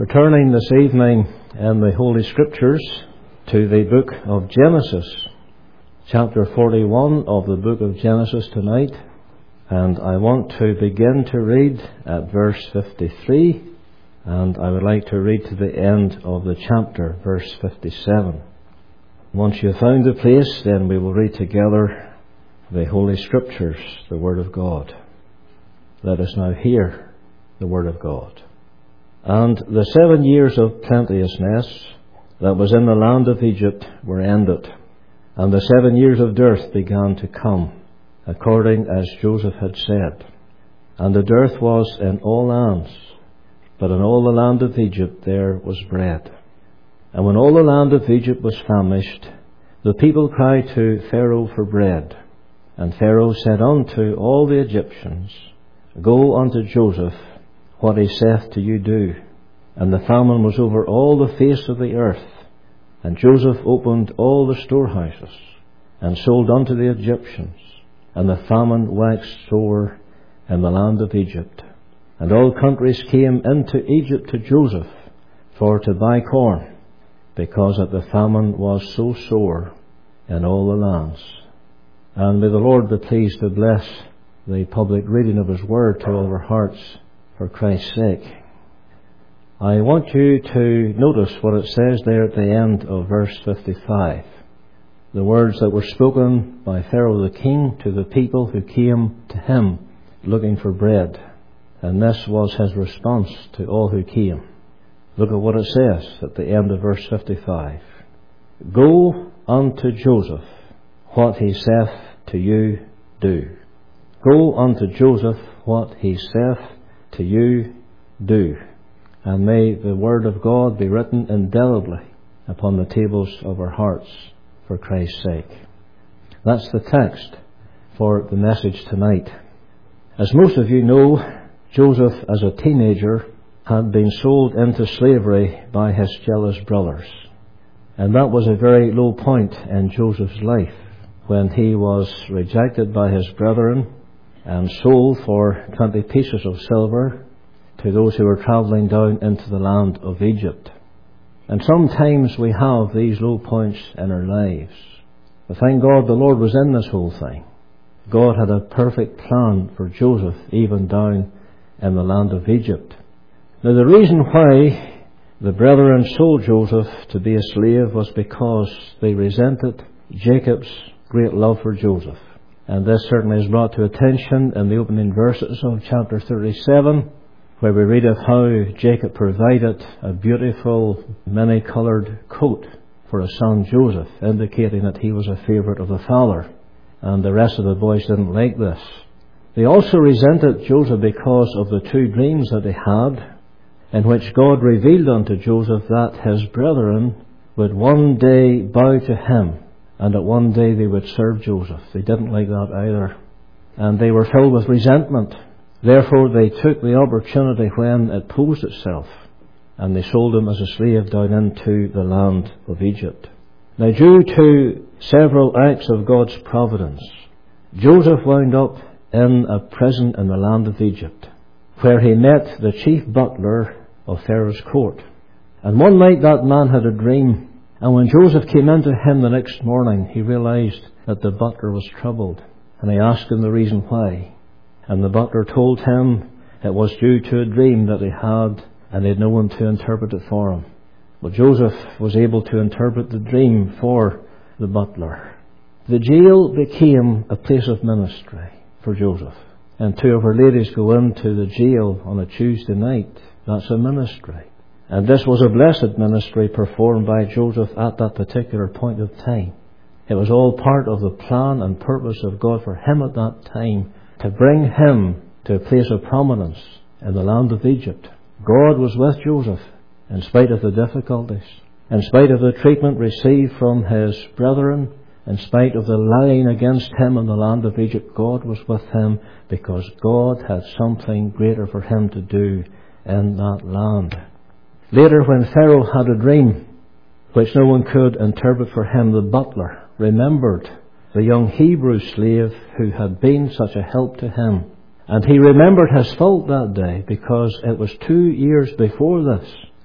We're turning this evening in the Holy Scriptures to the book of Genesis, chapter 41 of the book of Genesis tonight. And I want to begin to read at verse 53, and I would like to read to the end of the chapter, verse 57. Once you have found the place, then we will read together the Holy Scriptures, the Word of God. Let us now hear the Word of God. And the 7 years of plenteousness that was in the land of Egypt were ended, and the 7 years of dearth began to come, according as Joseph had said. And the dearth was in all lands, but in all the land of Egypt there was bread. And when all the land of Egypt was famished, the people cried to Pharaoh for bread. And Pharaoh said unto all the Egyptians, Go unto Joseph, what he saith to you do. And the famine was over all the face of the earth. And Joseph opened all the storehouses, and sold unto the Egyptians. And the famine waxed sore in the land of Egypt. And all countries came into Egypt to Joseph for to buy corn, because that the famine was so sore in all the lands. And may the Lord be pleased to bless the public reading of His Word to all of our hearts for Christ's sake. I want you to notice what it says there at the end of verse 55. The words that were spoken by Pharaoh the king to the people who came to him looking for bread. And this was his response to all who came. Look at what it says at the end of verse 55. Go unto Joseph, what he saith to you do. Go unto Joseph, what he saith to you do. And may the Word of God be written indelibly upon the tables of our hearts for Christ's sake. That's the text for the message tonight. As most of you know, Joseph as a teenager had been sold into slavery by his jealous brothers. And that was a very low point in Joseph's life, when he was rejected by his brethren and sold for 20 pieces of silver to those who were travelling down into the land of Egypt. And sometimes we have these low points in our lives. But thank God the Lord was in this whole thing. God had a perfect plan for Joseph, even down in the land of Egypt. Now the reason why the brethren sold Joseph to be a slave was because they resented Jacob's great love for Joseph. And this certainly is brought to attention in the opening verses of chapter 37, where we read of how Jacob provided a beautiful many-coloured coat for his son Joseph, indicating that he was a favourite of the father. And the rest of the boys didn't like this. They also resented Joseph because of the two dreams that he had, in which God revealed unto Joseph that his brethren would one day bow to him, and that one day they would serve Joseph. They didn't like that either. And they were filled with resentment. Therefore they took the opportunity when it posed itself, and they sold him as a slave down into the land of Egypt. Now, due to several acts of God's providence, Joseph wound up in a prison in the land of Egypt, where he met the chief butler of Pharaoh's court. And one night that man had a dream, and when Joseph came into him the next morning, he realized that the butler was troubled, and he asked him the reason why. And the butler told him it was due to a dream that he had, and he had no one to interpret it for him. But Joseph was able to interpret the dream for the butler. The jail became a place of ministry for Joseph. And two of our ladies go into the jail on a Tuesday night. That's a ministry. And this was a blessed ministry performed by Joseph at that particular point of time. It was all part of the plan and purpose of God for him at that time, to bring him to a place of prominence in the land of Egypt. God was with Joseph in spite of the difficulties, in spite of the treatment received from his brethren, in spite of the lying against him in the land of Egypt. God was with him because God had something greater for him to do in that land. Later, when Pharaoh had a dream which no one could interpret for him, the butler remembered the young Hebrew slave who had been such a help to him. And he remembered his fault that day, because it was 2 years before this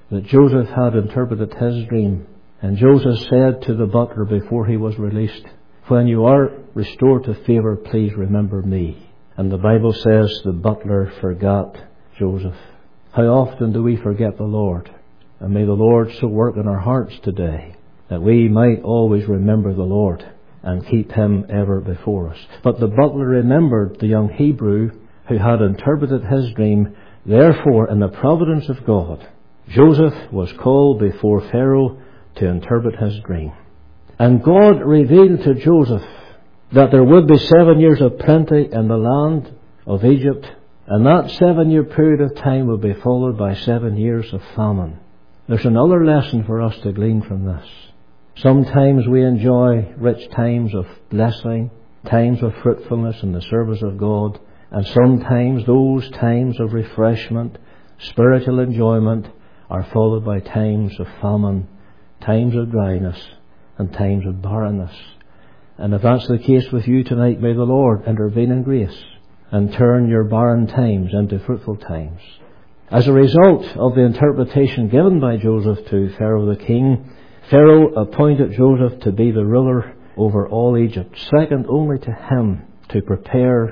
that Joseph had interpreted his dream. And Joseph said to the butler before he was released, "When you are restored to favour, please remember me." And the Bible says the butler forgot Joseph. How often do we forget the Lord? And may the Lord so work in our hearts today that we might always remember the Lord and keep Him ever before us. But the butler remembered the young Hebrew who had interpreted his dream. Therefore, in the providence of God, Joseph was called before Pharaoh to interpret his dream. And God revealed to Joseph that there would be 7 years of plenty in the land of Egypt, and that 7-year period of time would be followed by 7 years of famine. There's another lesson for us to glean from this. Sometimes we enjoy rich times of blessing, times of fruitfulness in the service of God, and sometimes those times of refreshment, spiritual enjoyment, are followed by times of famine, times of dryness, and times of barrenness. And if that's the case with you tonight, may the Lord intervene in grace and turn your barren times into fruitful times. As a result of the interpretation given by Joseph to Pharaoh the king, Pharaoh appointed Joseph to be the ruler over all Egypt, second only to him to prepare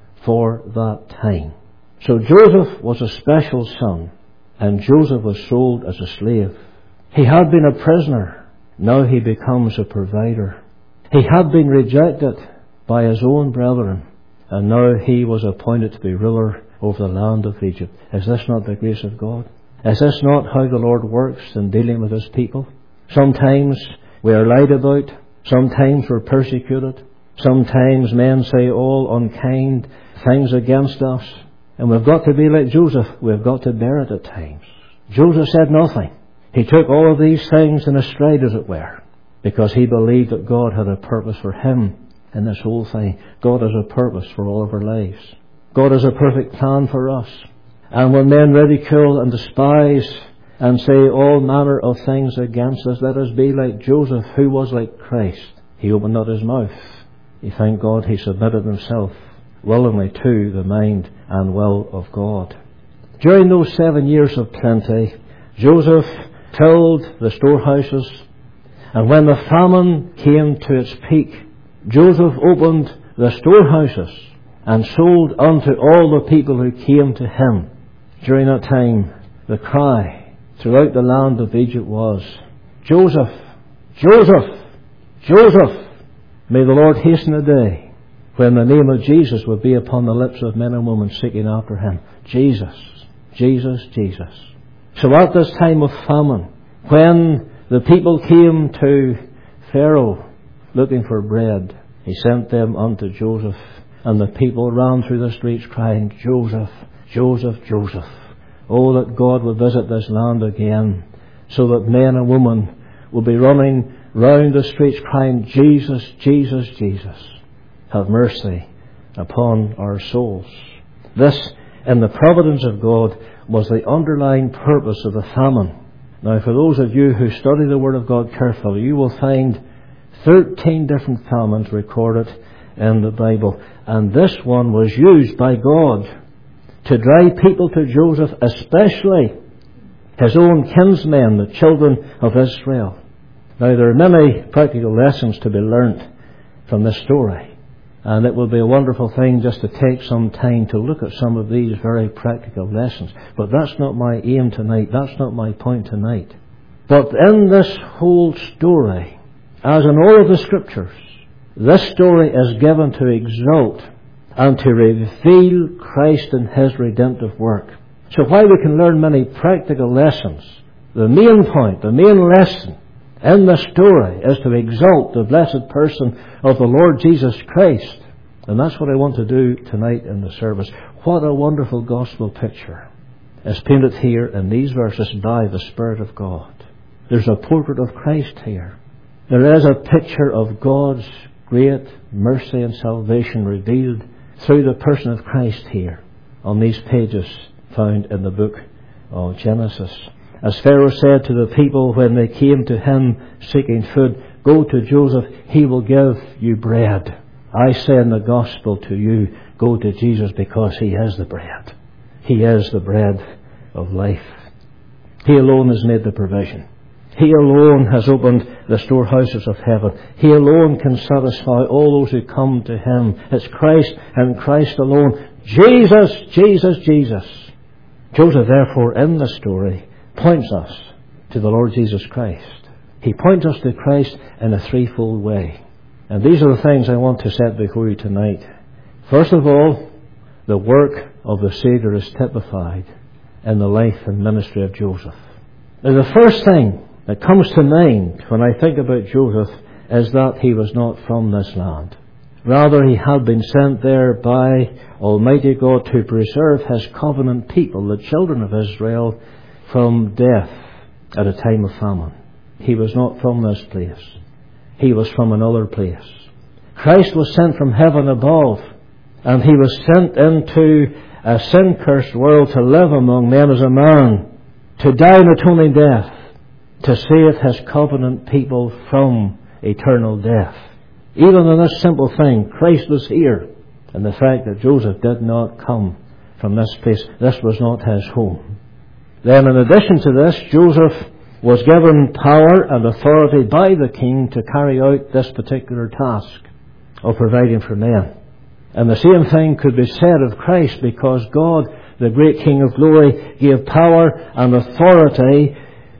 for that time. So Joseph was a special son, and Joseph was sold as a slave. He had been a prisoner. Now he becomes a provider. He had been rejected by his own brethren, and now he was appointed to be ruler over the land of Egypt. Is this not the grace of God? Is this not how the Lord works in dealing with His people? Sometimes we are lied about. Sometimes we're persecuted. Sometimes men say all unkind things against us. And we've got to be like Joseph. We've got to bear it at times. Joseph said nothing. He took all of these things in a stride, as it were, because he believed that God had a purpose for him in this whole thing. God has a purpose for all of our lives. God has a perfect plan for us. And when men ridicule and despise and say all manner of things against us, let us be like Joseph, who was like Christ. He opened not his mouth. He, thank God, he submitted himself willingly to the mind and will of God. During those 7 years of plenty, Joseph filled the storehouses, and when the famine came to its peak, Joseph opened the storehouses and sold unto all the people who came to him. During that time, the cry throughout the land of Egypt was, "Joseph, Joseph, Joseph." May the Lord hasten the day when the name of Jesus would be upon the lips of men and women seeking after Him. Jesus, Jesus, Jesus. So at this time of famine, when the people came to Pharaoh looking for bread, he sent them unto Joseph, and the people ran through the streets crying, "Joseph, Joseph, Joseph." Oh, that God would visit this land again, so that men and women will be running round the streets crying, "Jesus, Jesus, Jesus, have mercy upon our souls." This, in the providence of God, was the underlying purpose of the famine. Now, for those of you who study the Word of God carefully, you will find 13 different famines recorded in the Bible. And this one was used by God to drive people to Joseph, especially his own kinsmen, the children of Israel. Now, there are many practical lessons to be learnt from this story. And it will be a wonderful thing just to take some time to look at some of these very practical lessons. But that's not my aim tonight. That's not my point tonight. But in this whole story, as in all of the Scriptures, this story is given to exalt and to reveal Christ and His redemptive work. So while we can learn many practical lessons, the main point, the main lesson in the story is to exalt the blessed person of the Lord Jesus Christ. And that's what I want to do tonight in the service. What a wonderful gospel picture is painted here in these verses by the Spirit of God. There's a portrait of Christ here. There is a picture of God's great mercy and salvation revealed through the person of Christ here on these pages found in the book of Genesis. As Pharaoh said to the people when they came to him seeking food, "Go to Joseph, he will give you bread." I say in the gospel to you, go to Jesus because He is the bread. He is the bread of life. He alone has made the provision. He alone has opened the storehouses of heaven. He alone can satisfy all those who come to Him. It's Christ and Christ alone. Jesus, Jesus, Jesus. Joseph, therefore, in the story, points us to the Lord Jesus Christ. He points us to Christ in a threefold way. And these are the things I want to set before you tonight. First of all, the work of the Saviour is typified in the life and ministry of Joseph. Now, the first thing that comes to mind when I think about Joseph is that he was not from this land. Rather, he had been sent there by Almighty God to preserve His covenant people, the children of Israel, from death at a time of famine. He was not from this place. He was from another place. Christ was sent from heaven above, and He was sent into a sin-cursed world to live among men as a man, to die an atoning death, to save His covenant people from eternal death. Even in this simple thing, Christ was here. And the fact that Joseph did not come from this place, this was not his home. Then in addition to this, Joseph was given power and authority by the king to carry out this particular task of providing for men. And the same thing could be said of Christ, because God, the great King of glory, gave power and authority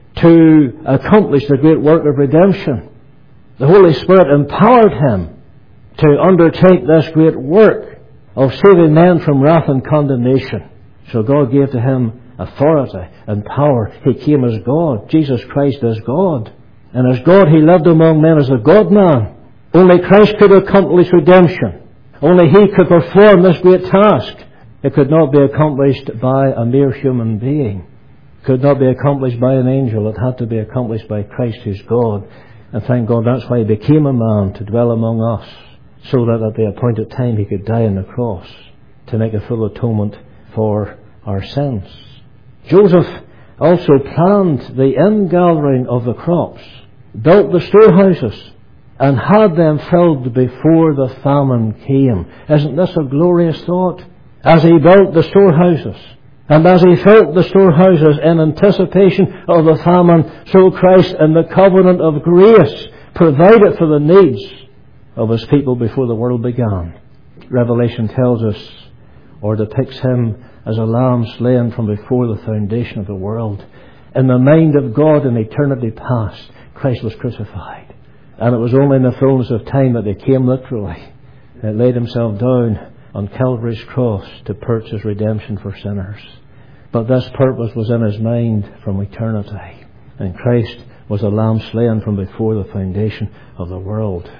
to accomplish the great work of redemption. The Holy Spirit empowered Him to undertake this great work of saving men from wrath and condemnation. So God gave to Him authority and power. He came as God. Jesus Christ is God. And as God, He lived among men as a God-man. Only Christ could accomplish redemption. Only He could perform this great task. It could not be accomplished by a mere human being. It could not be accomplished by an angel. It had to be accomplished by Christ, who's God. And thank God that's why He became a man, to dwell among us, so that at the appointed time He could die on the cross to make a full atonement for our sins. Joseph also planned the ingathering of the crops, built the storehouses, and had them filled before the famine came. Isn't this a glorious thought? As he built the storehouses, and as he filled the storehouses in anticipation of the famine, so Christ in the covenant of grace provided for the needs of His people before the world began. Revelation tells us, or depicts Him as a lamb slain from before the foundation of the world. In the mind of God in eternity past, Christ was crucified. And it was only in the fullness of time that He came literally and laid Himself down on Calvary's cross to purchase redemption for sinners. But this purpose was in His mind from eternity. And Christ was a lamb slain from before the foundation of the world.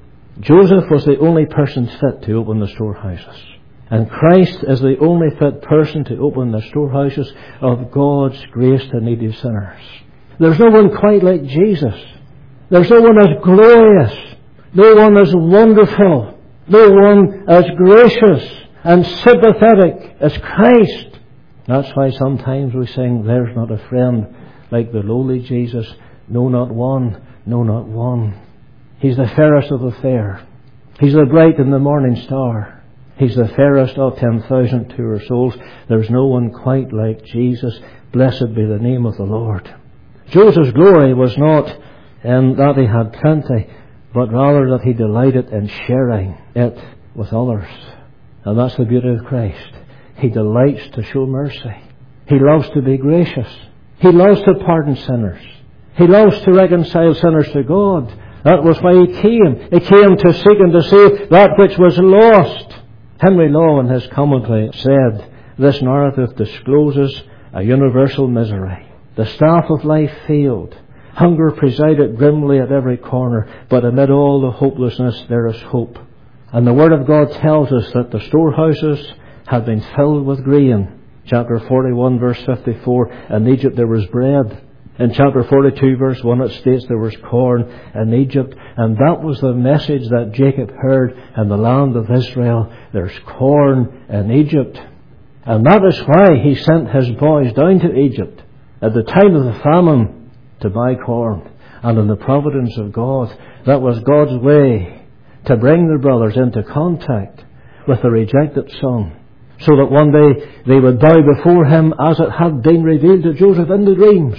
Joseph was the only person fit to open the storehouses. And Christ is the only fit person to open the storehouses of God's grace to needy sinners. There's no one quite like Jesus. There's no one as glorious, no one as wonderful, no one as gracious and sympathetic as Christ. That's why sometimes we sing, there's not a friend like the lowly Jesus, no not one, no not one. He's the fairest of the fair. He's the bright and the morning star. He's the fairest of 10,000 pure souls. There's no one quite like Jesus. Blessed be the name of the Lord. Joseph's glory was not in that he had plenty, but rather that he delighted in sharing it with others. And that's the beauty of Christ. He delights to show mercy. He loves to be gracious. He loves to pardon sinners. He loves to reconcile sinners to God. That was why He came. He came to seek and to save that which was lost. Henry Law in his commentary said, this narrative discloses a universal misery. The staff of life failed. Hunger presided grimly at every corner, but amid all the hopelessness there is hope. And the Word of God tells us that the storehouses had been filled with grain. Chapter 41 verse 54, in Egypt there was bread. In chapter 42 verse 1 it states there was corn in Egypt. And that was the message that Jacob heard in the land of Israel. There's corn in Egypt. And that is why he sent his boys down to Egypt at the time of the famine to buy corn. And in the providence of God, that was God's way to bring the brothers into contact with the rejected son, so that one day they would bow before him as it had been revealed to Joseph in the dreams.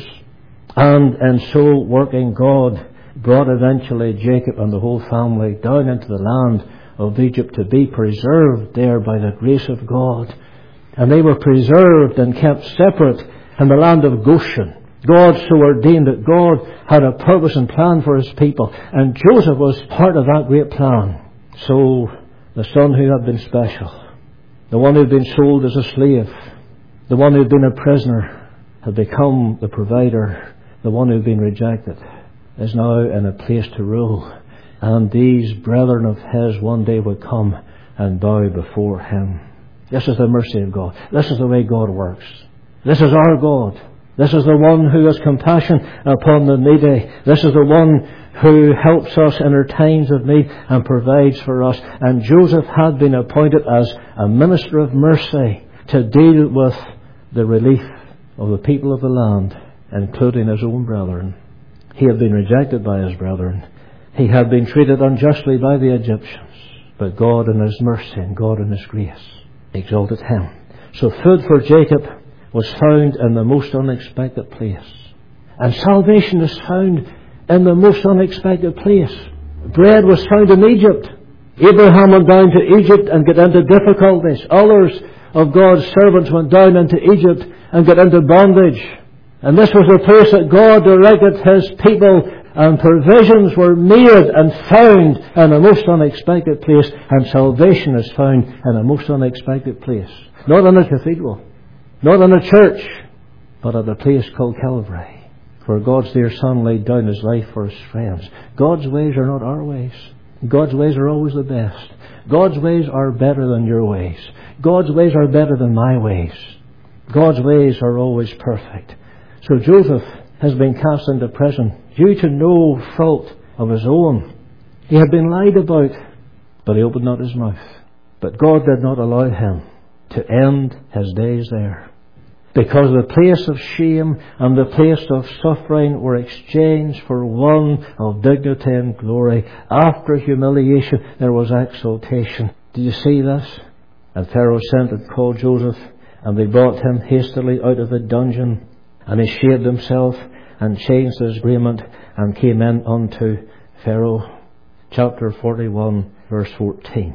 And in so working, God brought eventually Jacob and the whole family down into the land of Egypt to be preserved there by the grace of God. And they were preserved and kept separate in the land of Goshen. God so ordained that God had a purpose and plan for his people, and Joseph was part of that great plan. So the son who had been special, the one who had been sold as a slave, the one who had been a prisoner, had become the provider. The one who had been rejected is now in a place to rule, and these brethren of his one day would come and bow before him. This is the mercy of God. This is the way God works. This is our God. This is the one who has compassion upon the needy. This is the one who helps us in our times of need and provides for us. And Joseph had been appointed as a minister of mercy to deal with the relief of the people of the land, including his own brethren. He had been rejected by his brethren. He had been treated unjustly by the Egyptians. But God in his mercy and God in his grace exalted him. So food for Jacob was found in the most unexpected place. And salvation is found in the most unexpected place. Bread was found in Egypt. Abraham went down to Egypt and got into difficulties. Others of God's servants went down into Egypt and got into bondage. And this was the place that God directed his people, and provisions were made and found in a most unexpected place. And salvation is found in a most unexpected place. Not in a cathedral, not in a church, but at a place called Calvary, where God's dear Son laid down his life for his friends. God's ways are not our ways. God's ways are always the best. God's ways are better than your ways. God's ways are better than my ways. God's ways are always perfect. So Joseph has been cast into prison due to no fault of his own. He had been lied about, but he opened not his mouth. But God did not allow him to end his days there, because the place of shame and the place of suffering were exchanged for one of dignity and glory. After humiliation there was exaltation. Do you see this? And Pharaoh sent and called Joseph, and they brought him hastily out of the dungeon. And he shaved himself and changed his raiment and came in unto Pharaoh. Chapter 41, verse 14.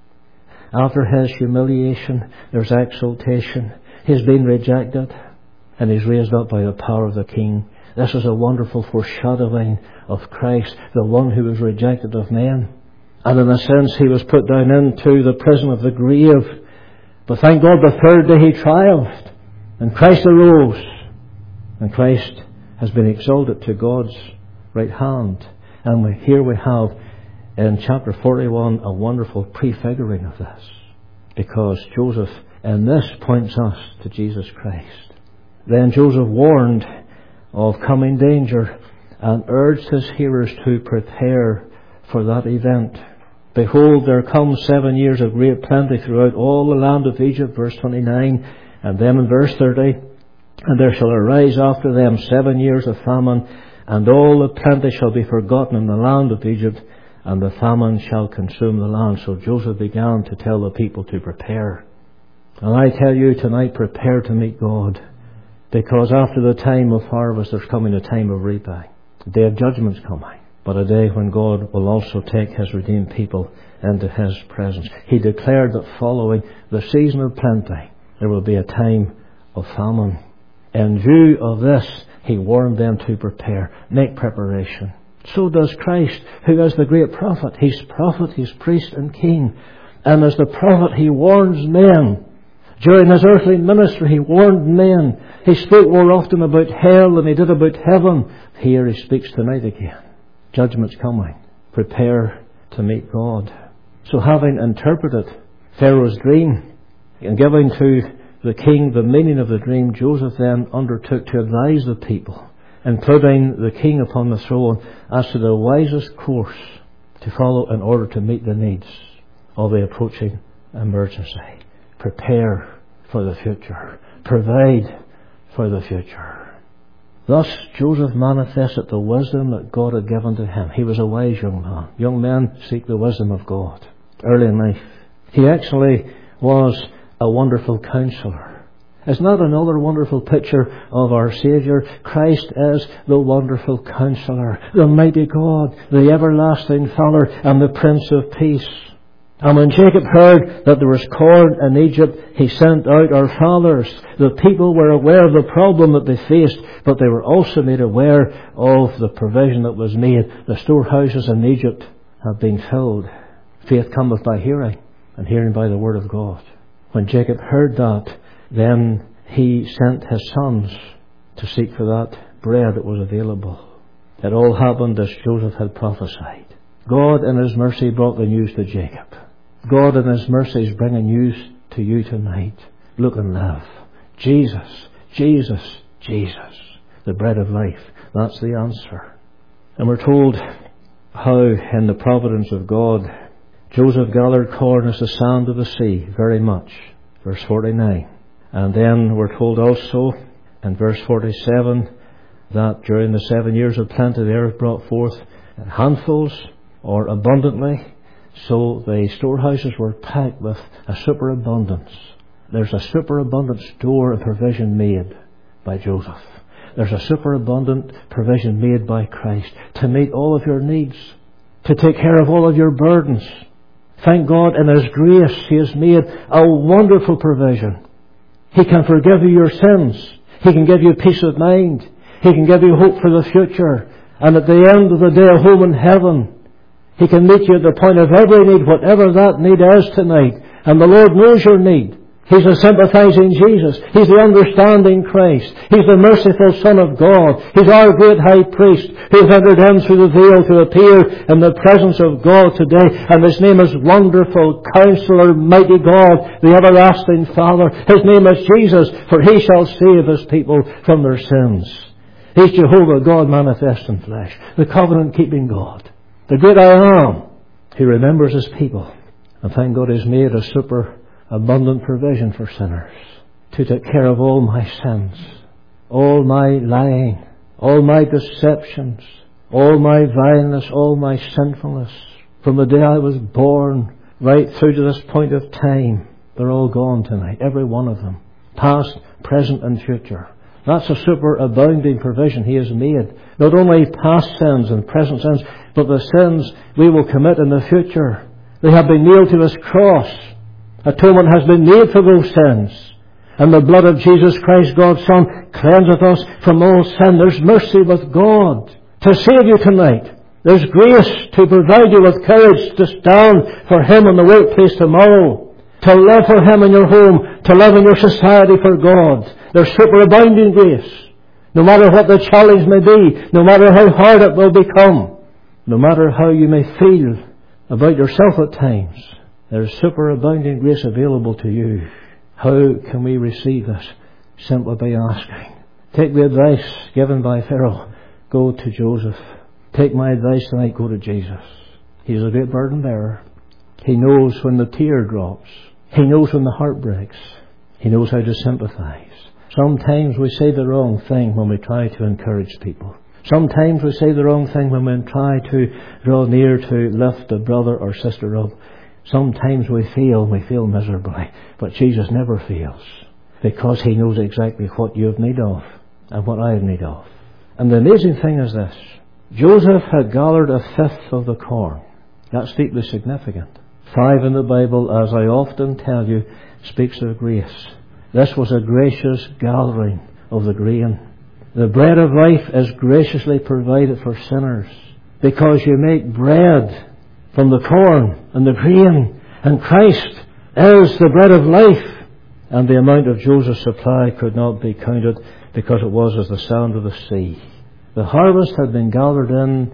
After his humiliation, there's exaltation. He's been rejected and he's raised up by the power of the King. This is a wonderful foreshadowing of Christ, the one who was rejected of men. And in a sense, he was put down into the prison of the grave. But thank God, the third day he triumphed, and Christ arose. And Christ has been exalted to God's right hand. And here we have in chapter 41 a wonderful prefiguring of this. Because Joseph in this points us to Jesus Christ. Then Joseph warned of coming danger and urged his hearers to prepare for that event. Behold, there come 7 years of great plenty throughout all the land of Egypt, verse 29. And then in verse 30, and there shall arise after them 7 years of famine, and all the plenty shall be forgotten in the land of Egypt, and the famine shall consume the land. So Joseph began to tell the people to prepare. And I tell you tonight, prepare to meet God, because after the time of harvest there's coming a time of reaping. The day of judgment's coming, but a day when God will also take his redeemed people into his presence. He declared that following the season of plenty there will be a time of famine. In view of this, he warned them to prepare, make preparation. So does Christ, who is the great prophet. He's prophet, he's priest and king. And as the prophet, he warns men. During his earthly ministry, he warned men. He spoke more often about hell than he did about heaven. Here he speaks tonight again. Judgment's coming. Prepare to meet God. So having interpreted Pharaoh's dream and giving to the king the meaning of the dream, Joseph then undertook to advise the people, including the king upon the throne, as to the wisest course to follow in order to meet the needs of the approaching emergency. Prepare for the future. Provide for the future. Thus Joseph manifested the wisdom that God had given to him. He was a wise young man. Young men seek the wisdom of God early in life. He actually was a wonderful counselor. Is not another wonderful picture of our Saviour? Christ is the wonderful counselor, the mighty God, the everlasting Father, and the Prince of Peace. And when Jacob heard that there was corn in Egypt, he sent out our fathers. The people were aware of the problem that they faced, but they were also made aware of the provision that was made. The storehouses in Egypt have been filled. Faith cometh by hearing, and hearing by the word of God. When Jacob heard that, then he sent his sons to seek for that bread that was available. It all happened as Joseph had prophesied. God in His mercy brought the news to Jacob. God in His mercy is bringing news to you tonight. Look and live. Jesus, Jesus, Jesus, the bread of life. That's the answer. And we're told how in the providence of God, Joseph gathered corn as the sand of the sea, very much. Verse 49. And then we're told also in verse 47 that during the 7 years of plenty the earth brought forth handfuls or abundantly. So the storehouses were packed with a superabundance. There's a superabundant store and provision made by Joseph. There's a superabundant provision made by Christ to meet all of your needs, to take care of all of your burdens. Thank God in His grace He has made a wonderful provision. He can forgive you your sins. He can give you peace of mind. He can give you hope for the future. And at the end of the day, a home in heaven. He can meet you at the point of every need, whatever that need is tonight. And the Lord knows your need. He's a sympathizing Jesus. He's the understanding Christ. He's the merciful Son of God. He's our great high priest who has entered in through the veil to appear in the presence of God today. And His name is Wonderful Counselor, Mighty God, the Everlasting Father. His name is Jesus, for He shall save His people from their sins. He's Jehovah, God manifest in flesh, the covenant-keeping God. The great I Am, He remembers His people. And thank God He's made a superabundant provision for sinners to take care of all my sins, all my lying, all my deceptions, all my vileness, all my sinfulness. From the day I was born right through to this point of time, they're all gone tonight, every one of them. Past, present and future. That's a superabounding provision He has made. Not only past sins and present sins, but the sins we will commit in the future. They have been nailed to His cross. Atonement has been made for those sins. And the blood of Jesus Christ, God's Son, cleanseth us from all sin. There's mercy with God to save you tonight. There's grace to provide you with courage to stand for Him in the workplace tomorrow. To live for Him in your home. To live in your society for God. There's superabounding grace. No matter what the challenge may be. No matter how hard it will become. No matter how you may feel about yourself at times. There's superabounding grace available to you. How can we receive this? Simply by asking. Take the advice given by Pharaoh. Go to Joseph. Take my advice tonight. Go to Jesus. He's a great burden bearer. He knows when the tear drops. He knows when the heart breaks. He knows how to sympathize. Sometimes we say the wrong thing when we try to encourage people. Sometimes we say the wrong thing when we try to draw near to lift a brother or sister up. Sometimes we fail miserably. But Jesus never fails. Because He knows exactly what you have need of and what I have need of. And the amazing thing is this. Joseph had gathered a fifth of the corn. That's deeply significant. 5 in the Bible, as I often tell you, speaks of grace. This was a gracious gathering of the grain. The bread of life is graciously provided for sinners. Because you make bread from the corn and the grain. And Christ is the bread of life. And the amount of Joseph's supply could not be counted because it was as the sand of the sea. The harvest had been gathered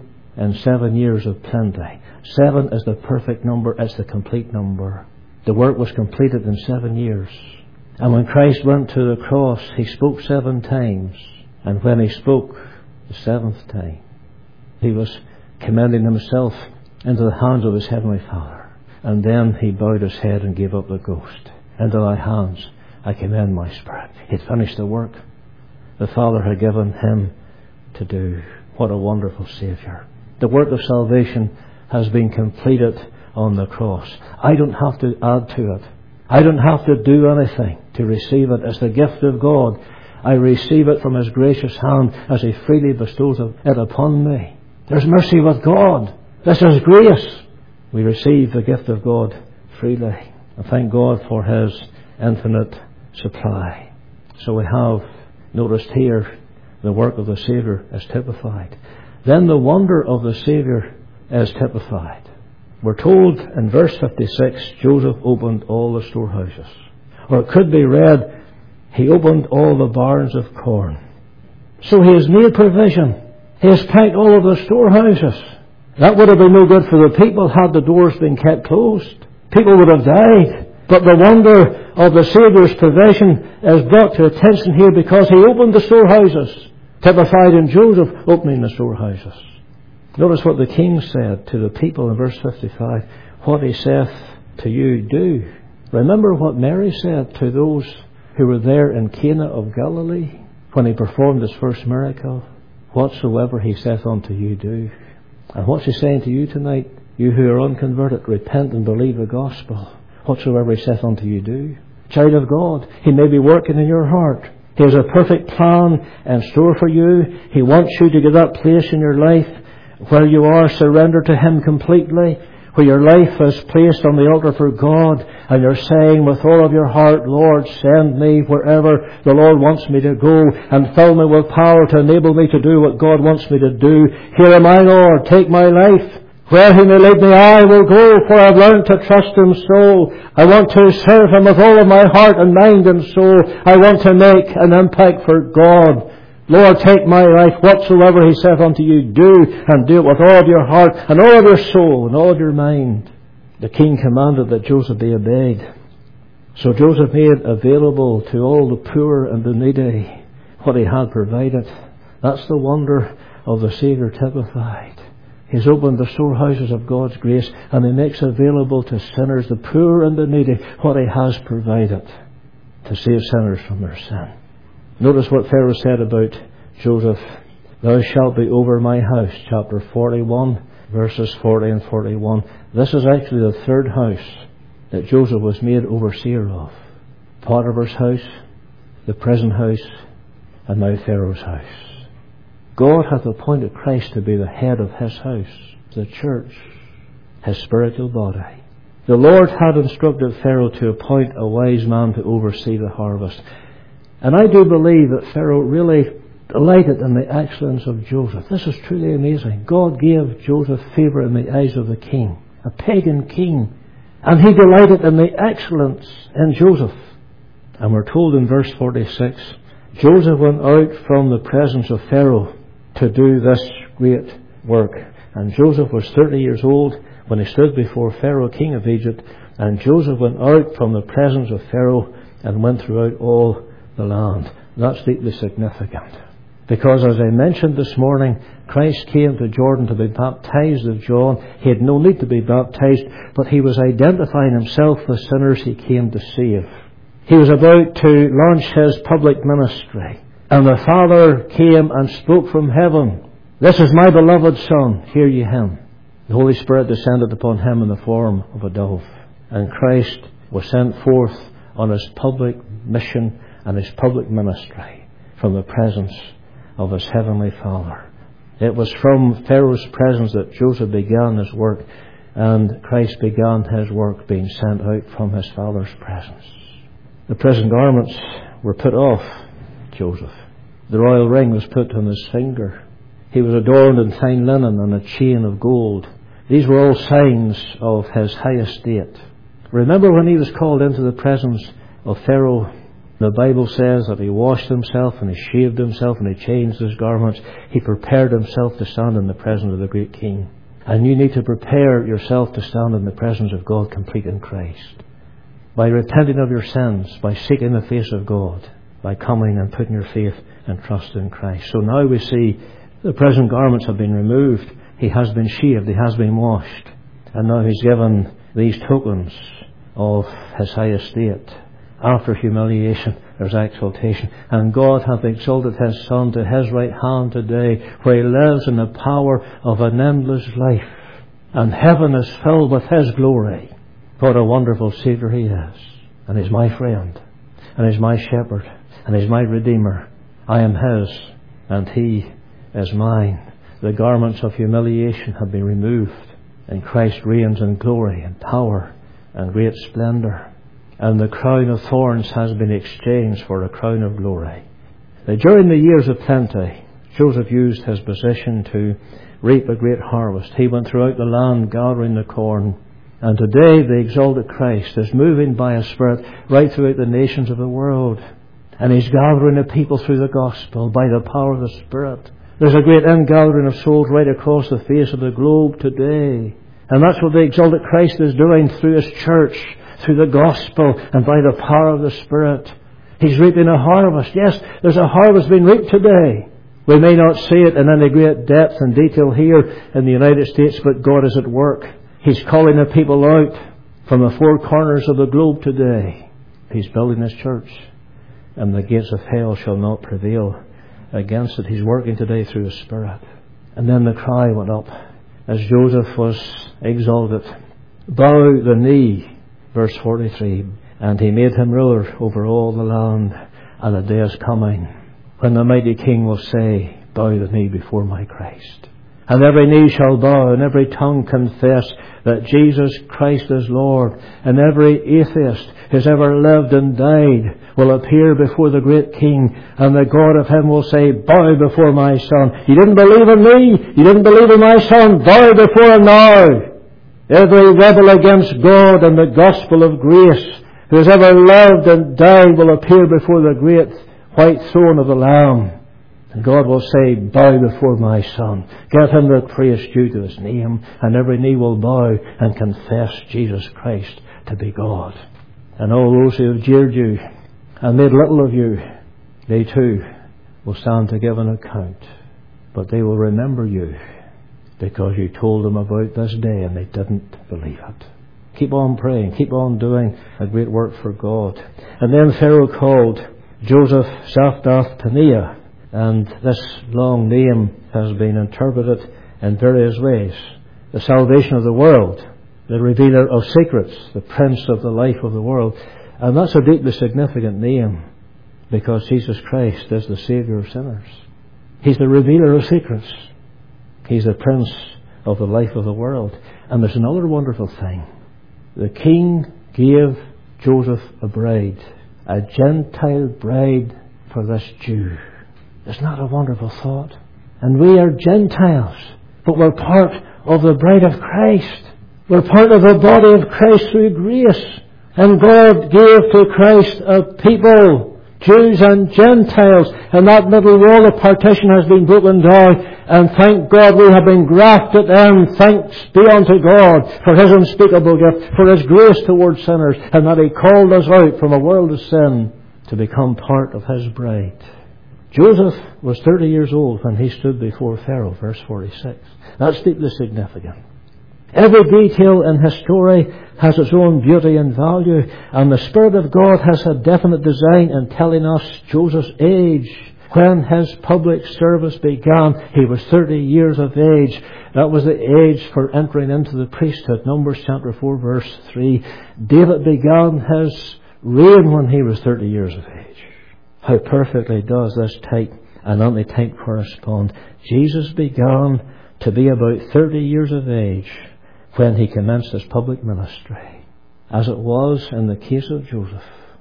in 7 years of plenty. 7 is the perfect number. It's the complete number. The work was completed in 7 years. And when Christ went to the cross, He spoke 7 times. And when He spoke the 7th time, He was commending Himself into the hands of His Heavenly Father. And then He bowed His head and gave up the ghost. Into Thy hands I commend my spirit. He'd finished the work the Father had given Him to do. What a wonderful Saviour. The work of salvation has been completed on the cross. I don't have to add to it. I don't have to do anything to receive it. It's the gift of God. I receive it from His gracious hand as He freely bestows it upon me. There's mercy with God. This is grace. We receive the gift of God freely. And thank God for His infinite supply. So we have noticed here the work of the Saviour is typified. Then the wonder of the Saviour is typified. We're told in verse 56, Joseph opened all the storehouses. Or it could be read, He opened all the barns of corn. So He has made provision. He has packed all of the storehouses. That would have been no good for the people had the doors been kept closed. People would have died. But the wonder of the Saviour's provision is brought to attention here because He opened the storehouses, typified in Joseph opening the storehouses. Notice what the king said to the people in verse 55. What He saith to you, do. Remember what Mary said to those who were there in Cana of Galilee when He performed His first miracle. Whatsoever He saith unto you, do. And what's He saying to you tonight? You who are unconverted, repent and believe the gospel. Whatsoever He saith unto you, do. Child of God, He may be working in your heart. He has a perfect plan in store for you. He wants you to get that place in your life where you are surrendered to Him completely, where your life is placed on the altar for God, and you're saying with all of your heart, Lord, send me wherever the Lord wants me to go, and fill me with power to enable me to do what God wants me to do. Here am I, Lord, take my life. Where He may lead me, I will go, for I've learned to trust Him so. I want to serve Him with all of my heart and mind and soul. I want to make an impact for God. Lord, take my life. Whatsoever He saith unto you, do, and do it with all of your heart and all of your soul and all of your mind. The king commanded that Joseph be obeyed. So Joseph made available to all the poor and the needy what he had provided. That's the wonder of the Saviour typified. He's opened the storehouses of God's grace, and He makes available to sinners, the poor and the needy, what He has provided to save sinners from their sin. Notice what Pharaoh said about Joseph. Thou shalt be over my house, chapter 41, verses 40 and 41. This is actually the third house that Joseph was made overseer of. Potiphar's house, the prison house, and now Pharaoh's house. God hath appointed Christ to be the head of His house, the church, His spiritual body. The Lord had instructed Pharaoh to appoint a wise man to oversee the harvest. And I do believe that Pharaoh really delighted in the excellence of Joseph. This is truly amazing. God gave Joseph favour in the eyes of the king, a pagan king. And He delighted in the excellence in Joseph. And we're told in verse 46, Joseph went out from the presence of Pharaoh to do this great work. And Joseph was 30 years old when he stood before Pharaoh, king of Egypt. And Joseph went out from the presence of Pharaoh and went throughout all the land. That's deeply significant. Because as I mentioned this morning, Christ came to Jordan to be baptized of John. He had no need to be baptized, but He was identifying Himself with sinners He came to save. He was about to launch His public ministry. And the Father came and spoke from heaven. This is my beloved Son, hear ye Him. The Holy Spirit descended upon Him in the form of a dove. And Christ was sent forth on His public mission and His public ministry from the presence of His Heavenly Father. It was from Pharaoh's presence that Joseph began his work, and Christ began His work being sent out from His Father's presence. The prison garments were put off Joseph. The royal ring was put on his finger. He was adorned in fine linen and a chain of gold. These were all signs of his high estate. Remember when he was called into the presence of Pharaoh, the Bible says that he washed himself and he shaved himself and he changed his garments. He prepared himself to stand in the presence of the great King. And you need to prepare yourself to stand in the presence of God complete in Christ. By repenting of your sins, by seeking the face of God, by coming and putting your faith and trust in Christ. So now we see the prison garments have been removed. He has been shaved. He has been washed. And now He's given these tokens of His high estate. After humiliation, there's exaltation. And God hath exalted His Son to His right hand today, where He lives in the power of an endless life. And heaven is filled with His glory. What a wonderful Saviour He is. and He's my friend, and He's my shepherd, and He's my Redeemer. I am His, and He is mine. The garments of humiliation have been removed, and Christ reigns in glory and power and great splendour. And the crown of thorns has been exchanged for a crown of glory. Now, during the years of plenty, Joseph used his position to reap a great harvest. He went throughout the land gathering the corn. And today the exalted Christ is moving by His Spirit right throughout the nations of the world. And He's gathering the people through the gospel by the power of the Spirit. There's a great ingathering of souls right across the face of the globe today. And that's what the exalted Christ is doing through His church, through the gospel, and by the power of the Spirit. He's reaping a harvest. Yes, there's a harvest being reaped today. We may not see it in any great depth and detail here in the United States, but God is at work. He's calling the people out from the four corners of the globe today. He's building His church, and the gates of hell shall not prevail against it. He's working today through His Spirit. And then the cry went up as Joseph was exalted. Bow the knee, verse 43. And He made him ruler over all the land. And the day is coming when the mighty King will say, bow the knee before my Christ. And every knee shall bow, and every tongue confess that Jesus Christ is Lord. And every atheist who's ever lived and died will appear before the great King. And the God of Him will say, bow before my Son. You didn't believe in me? You didn't believe in my Son? Bow before Him now. Every rebel against God and the gospel of grace who has ever lived and died will appear before the great white throne of the Lamb. And God will say, bow before my Son. Give Him the praise due to His name. And every knee will bow and confess Jesus Christ to be God. And all those who have jeered you and made little of you, they too will stand to give an account. But they will remember you because you told them about this day and they didn't believe it. Keep on praying. Keep on doing a great work for God. And then Pharaoh called Joseph Zaphnath-Paneah. And this long name has been interpreted in various ways. The salvation of the world, the revealer of secrets, the prince of the life of the world. And that's a deeply significant name because Jesus Christ is the Saviour of sinners. He's the revealer of secrets. He's the prince of the life of the world. And there's another wonderful thing. The King gave Joseph a bride, a Gentile bride for this Jew. Isn't that a wonderful thought? And we are Gentiles, but we're part of the bride of Christ. We're part of the body of Christ through grace. And God gave to Christ a people, Jews and Gentiles. And that middle wall of partition has been broken down. And thank God we have been grafted in. Thanks be unto God for His unspeakable gift, for His grace towards sinners, and that He called us out from a world of sin to become part of His bride. Joseph was 30 years old when he stood before Pharaoh, verse 46. That's deeply significant. Every detail in his story has its own beauty and value, and the Spirit of God has a definite design in telling us Joseph's age. When his public service began, he was 30 years of age. That was the age for entering into the priesthood. Numbers chapter 4, verse 3. David began his reign when he was 30 years of age. How perfectly does this type and antitype correspond. Jesus began to be about 30 years of age when he commenced his public ministry, as it was in the case of Joseph.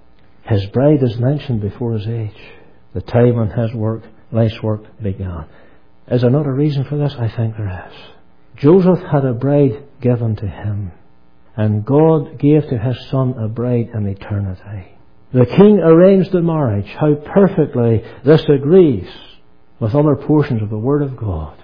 His bride is mentioned before his age, the time when his life's work began. Is there not a reason for this? I think there is. Joseph had a bride given to him, and God gave to His Son a bride in eternity. The King arranged the marriage. How perfectly this agrees with other portions of the Word of God,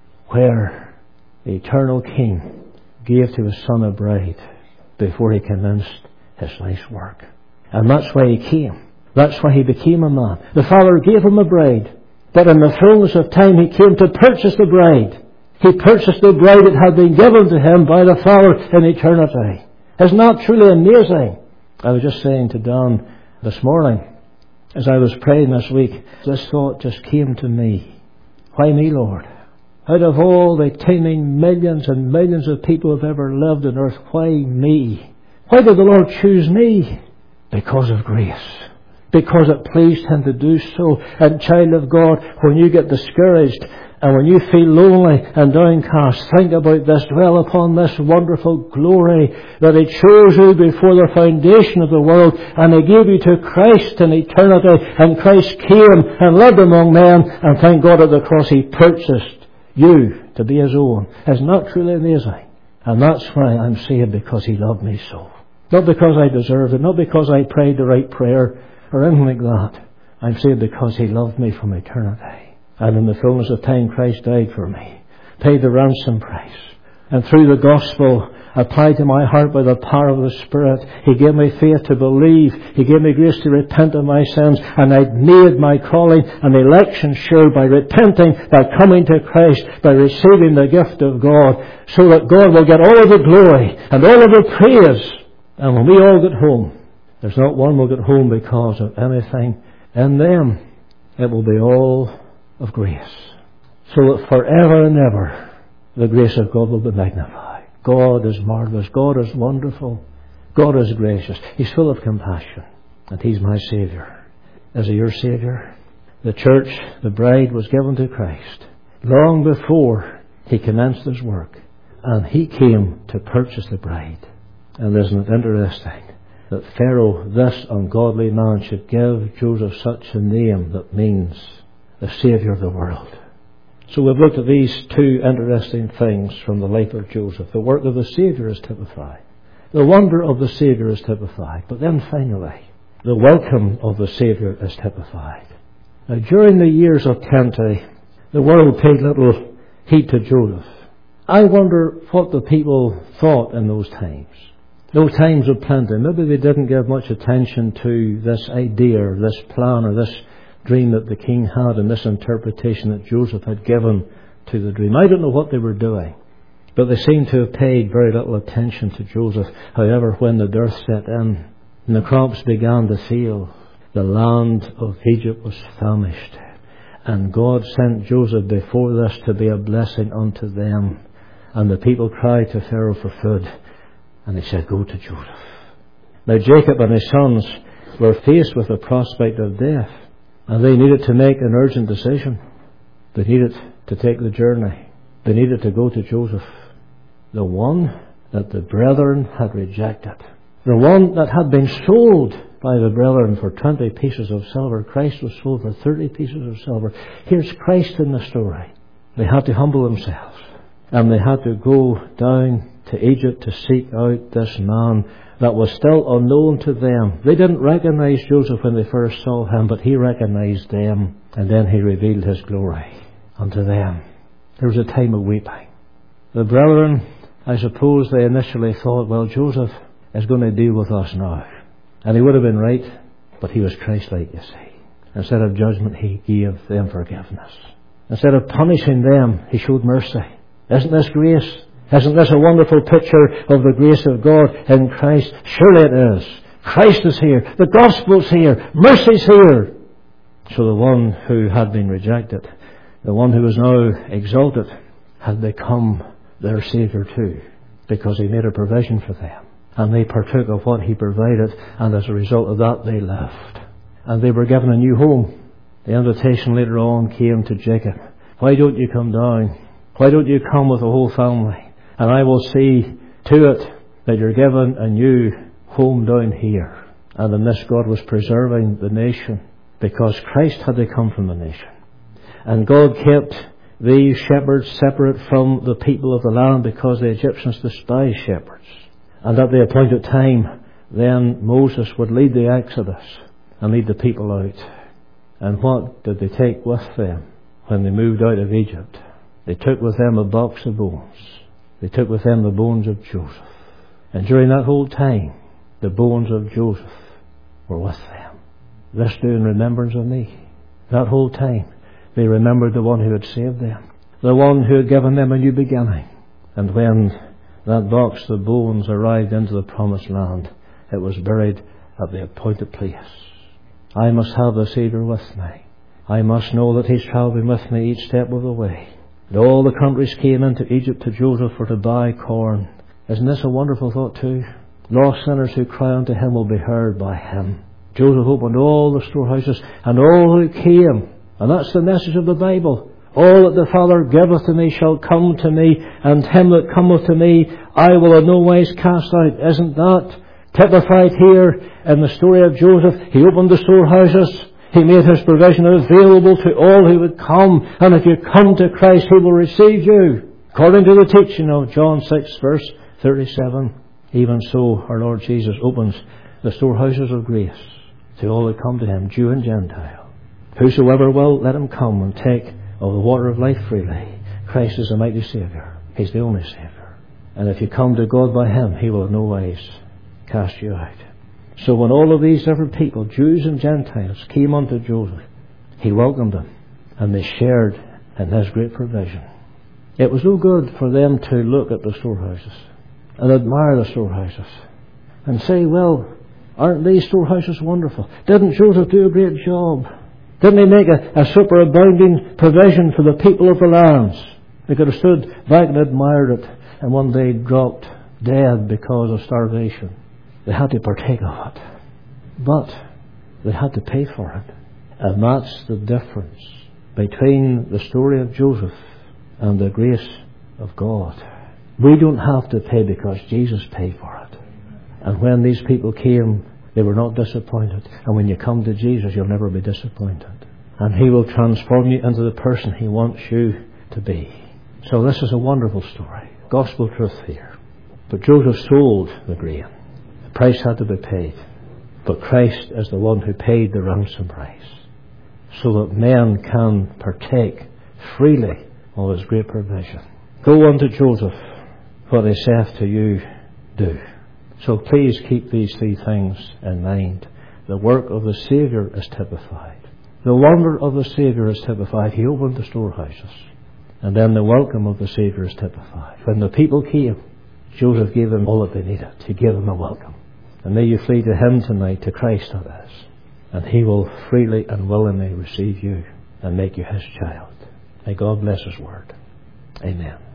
where the eternal King gave to His Son a bride before He commenced His life's work. And that's why He came. That's why He became a man. The Father gave Him a bride, but in the fullness of time He came to purchase the bride. He purchased the bride that had been given to Him by the Father in eternity. Isn't that truly amazing? I was just saying to Don this morning, as I was praying this week, this thought just came to me. Why me, Lord? Out of all the teeming millions and millions of people who have ever lived on earth, why me? Why did the Lord choose me? Because of grace. Because it pleased Him to do so. And child of God, when you get discouraged and when you feel lonely and downcast, think about this. Dwell upon this wonderful glory that He chose you before the foundation of the world, and He gave you to Christ in eternity, and Christ came and lived among men, and thank God at the cross He purchased you to be His own. Isn't that truly amazing? And that's why I'm saved, because He loved me so. Not because I deserved it, not because I prayed the right prayer or anything like that. I'm saved because He loved me from eternity. And in the fullness of time, Christ died for me, paid the ransom price. And through the gospel applied to my heart by the power of the Spirit, He gave me faith to believe. He gave me grace to repent of my sins. And I'd made my calling and election sure by repenting, by coming to Christ, by receiving the gift of God, so that God will get all of the glory and all of the praise. And when we all get home, there's not one will get home because of anything in them. It will be all of grace. So that forever and ever, the grace of God will be magnified. God is marvelous. God is wonderful. God is gracious. He's full of compassion. And He's my Saviour. Is He your Saviour? The church, the bride, was given to Christ long before He commenced His work. And He came to purchase the bride. And isn't it interesting that Pharaoh, this ungodly man, should give Joseph such a name that means the Saviour of the world. So we've looked at these two interesting things from the life of Joseph. The work of the Saviour is typified. The wonder of the Saviour is typified. But then finally, the welcome of the Saviour is typified. Now, during the years of plenty, the world paid little heed to Joseph. I wonder what the people thought in those times. Those times of plenty. Maybe they didn't give much attention to this idea or this plan or this dream that the king had and this interpretation that Joseph had given to the dream. I don't know what they were doing, but they seem to have paid very little attention to Joseph. However, when the dearth set in and the crops began to fail, the land of Egypt was famished, and God sent Joseph before this to be a blessing unto them. And the people cried to Pharaoh for food, and he said, "Go to Joseph." Now Jacob and his sons were faced with the prospect of death, and they needed to make an urgent decision. They needed to take the journey. They needed to go to Joseph, the one that the brethren had rejected, the one that had been sold by the brethren for 20 pieces of silver. Christ was sold for 30 pieces of silver. Here's Christ in the story. They had to humble themselves, and they had to go down to Egypt to seek out this man that was still unknown to them. They didn't recognize Joseph when they first saw him, but he recognized them, and then he revealed his glory unto them. There was a time of weeping. The brethren, I suppose they initially thought, well, Joseph is going to deal with us now. And he would have been right, but he was Christ-like, you see. Instead of judgment, he gave them forgiveness. Instead of punishing them, he showed mercy. Isn't this grace? Isn't this a wonderful picture of the grace of God in Christ? Surely it is. Christ is here. The gospel's here. Mercy's here. So the one who had been rejected, the one who was now exalted, had become their Saviour too, because he made a provision for them. And they partook of what he provided, and as a result of that they left. And they were given a new home. The invitation later on came to Jacob. Why don't you come down? Why don't you come with the whole family? And I will see to it that you're given a new home down here. And in this, God was preserving the nation, because Christ had to come from the nation. And God kept these shepherds separate from the people of the land, because the Egyptians despised shepherds. And at the appointed time, then Moses would lead the Exodus and lead the people out. And what did they take with them when they moved out of Egypt? They took with them a box of bones. They took with them the bones of Joseph. And during that whole time, the bones of Joseph were with them. This do in remembrance of me. That whole time, they remembered the one who had saved them, the one who had given them a new beginning. And when that box of bones arrived into the promised land, it was buried at the appointed place. I must have the Saviour with me. I must know that He's travelling with me each step of the way. And all the countries came into Egypt to Joseph for to buy corn. Isn't this a wonderful thought too? lost sinners who cry unto him will be heard by him. Joseph opened all the storehouses, and all who came, and that's the message of the Bible. All that the Father giveth to me shall come to me, and him that cometh to me I will in no wise cast out. Isn't that typified here in the story of Joseph? He opened the storehouses. He made his provision available to all who would come. And if you come to Christ, he will receive you. According to the teaching of John 6 verse 37. Even so, our Lord Jesus opens the storehouses of grace to all that come to him, Jew and Gentile. Whosoever will, let him come and take of the water of life freely. Christ is a mighty Saviour. He's the only Saviour. And if you come to God by him, he will in no wise cast you out. So when all of these different people, Jews and Gentiles, came unto Joseph, he welcomed them, and they shared in his great provision. It was no good for them to look at the storehouses and admire the storehouses and say, well, aren't these storehouses wonderful? Didn't Joseph do a great job? Didn't he make a superabounding provision for the people of the lands? They could have stood back and admired it, and one day dropped dead because of starvation. They had to partake of it. But they had to pay for it. And that's the difference between the story of Joseph and the grace of God. We don't have to pay because Jesus paid for it. And when these people came, they were not disappointed. And when you come to Jesus, you'll never be disappointed. And he will transform you into the person he wants you to be. So this is a wonderful story. Gospel truth here. But Joseph sold the grain. The price had to be paid. But Christ is the one who paid the ransom price, so that men can partake freely of his great provision. Go unto Joseph, what he saith to you, do. So please keep these three things in mind. The work of the Saviour is typified. The wonder of the Saviour is typified. He opened the storehouses. And then the welcome of the Saviour is typified. When the people came, Joseph gave them all that they needed. He gave them a welcome. And may you flee to him tonight, to Christ that is. And he will freely and willingly receive you and make you his child. May God bless his word. Amen.